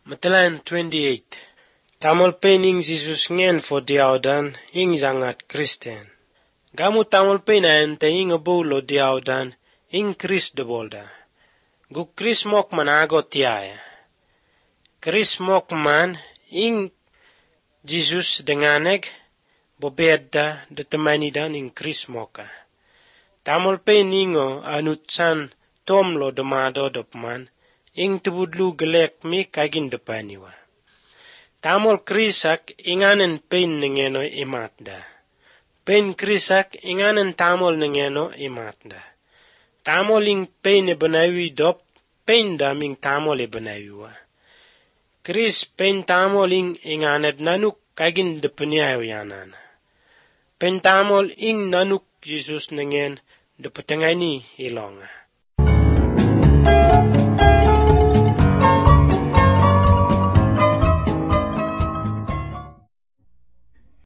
Matalan 28. Tamol pen ing Jesus ngen for diaudan ing zangat Kristen. Gamu tamol pen ente ing abulo diaudan ing Kris debolda. Gu Kris mok manago tiaya. Kris mok man ing Jesus denganek bobeda detemanidan ing Kris moka. Tamol pen ingo anutsan tomlo demado dopman ing tebudlu gelek mi kagin depaniwa. Tamol krisak inganen pen nengeno imatda. Pen krisak inganen tamol nengeno imatda. Tamol ing pen ebenawi dop pen daming tamol ebenawiwa. Kris pen tamol ing inganet nanuk kagin depeniayo yanana. Pen tamol ing nanuk Jesus nengen depetengani ilonga.